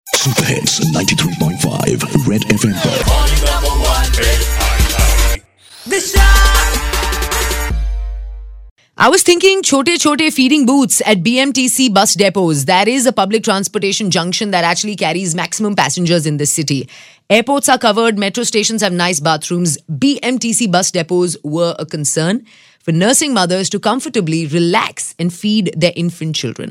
Super Hits 93.5 Red FM पर I was thinking chote feeding booths at BMTC bus depots. That is a public transportation junction that actually carries maximum passengers in this city. Airports are covered, metro stations have nice bathrooms. BMTC bus depots were a concern for nursing mothers to comfortably relax and feed their infant children.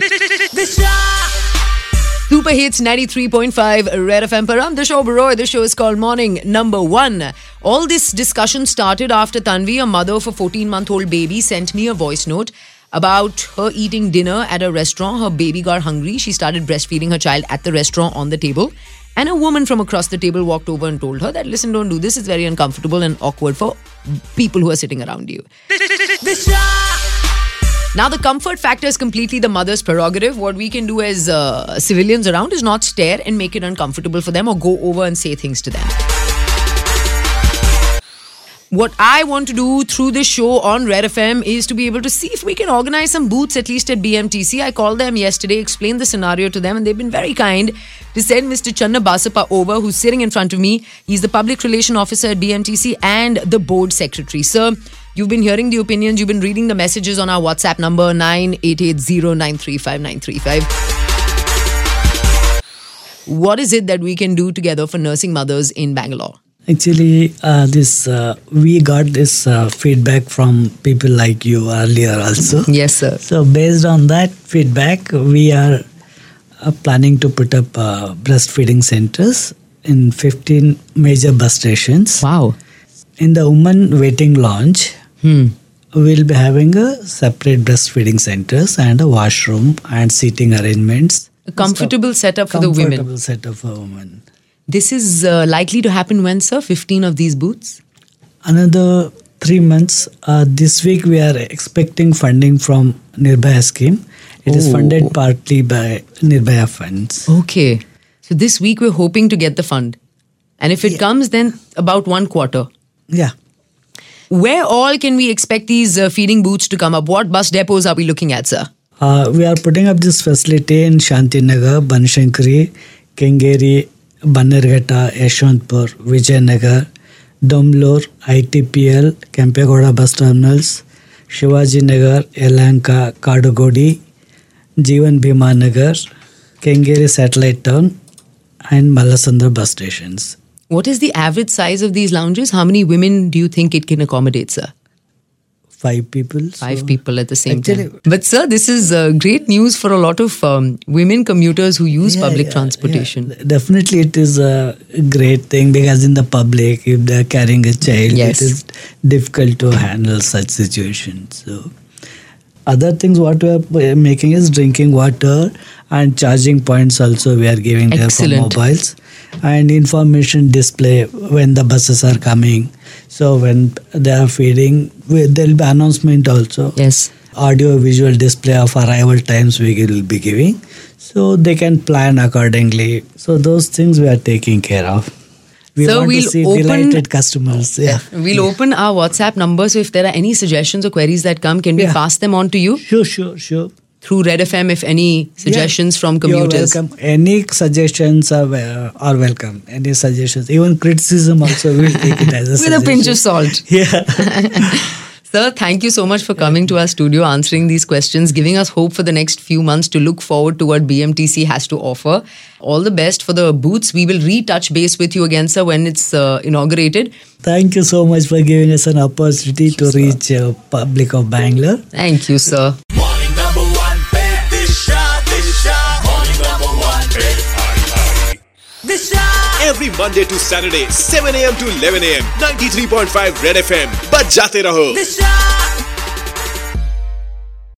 Super Hits 93.5 Red FM Param. The show, bro. The show is called Morning Number 1. All this discussion started after Tanvi, a mother of a 14-month-old baby, sent me a voice note about her eating dinner at a restaurant. Her baby got hungry. She started breastfeeding her child at the restaurant on the table. And a woman from across the table walked over and told her that, listen, don't do this. It's very uncomfortable and awkward for people who are sitting around you. Now, the comfort factor is completely the mother's prerogative. What we can do as civilians around is not stare and make it uncomfortable for them or go over and say things to them. What I want to do through this show on Red FM is to be able to see if we can organize some booths, at least at BMTC. I called them yesterday, explained the scenario to them, and they've been very kind to send Mr. Channa Basappa over, who's sitting in front of me. He's the public relation officer at BMTC and the board secretary. Sir, you've been hearing the opinions, you've been reading the messages on our WhatsApp number 9880935935. What is it that we can do together for nursing mothers in Bangalore? Actually, we got this feedback from people like you earlier also. Yes, sir. So based on that feedback, we are planning to put up breastfeeding centers in 15 major bus stations. Wow. In the women waiting lounge, we'll be having a separate breastfeeding centers and a washroom and seating arrangements. A comfortable setup for the women. Comfortable setup for women. This is likely to happen when, sir? 15 of these booths? Another 3 months. This week we are expecting funding from Nirbhaya scheme. It is funded partly by Nirbhaya funds. Okay. So this week we're hoping to get the fund. And if it comes, then about 1 quarter. Yeah. Where all can we expect these feeding booths to come up? What bus depots are we looking at, sir? We are putting up this facility in Shantinagar, Banashankari, Kengeri, Bannerghata, Yeshwantpur, Vijayanagar, Domlur, ITPL, Kempegowda bus terminals, Shivaji Nagar, Yelahanka, Kadugodi, Jeevan Bhima Nagar, Kengeri satellite town, and Mallasandra bus stations. What is the average size of these lounges? How many women do you think it can accommodate, sir? 5 people. 5 people at the same time. But sir, this is great news for a lot of women commuters who use public transportation. Yeah. Definitely it is a great thing because in the public, if they are carrying a child, it is difficult to handle such situations. So, other things what we are making is drinking water and charging points also we are giving there for mobiles. And information display when the buses are coming. So when they are feeding, there will be announcement also. Yes. Audio visual display of arrival times we will be giving. So they can plan accordingly. So those things we are taking care of. We want to see delighted customers. Yeah. We'll open our WhatsApp number. So if there are any suggestions or queries that come, can we pass them on to you? Sure. Through Red FM, if any suggestions from commuters. You're welcome. Any suggestions are welcome. Any suggestions. Even criticism also we'll take it as a suggestion. With a pinch of salt. Yeah. Sir, thank you so much for coming to our studio, answering these questions, giving us hope for the next few months to look forward to what BMTC has to offer. All the best for the booths. We will retouch base with you again, sir, when it's inaugurated. Thank you so much for giving us an opportunity to reach public of Bangalore. Thank you, sir. Every Monday to Saturday, 7 a.m. to 11 a.m. 93.5 Red FM. बज जाते रहो.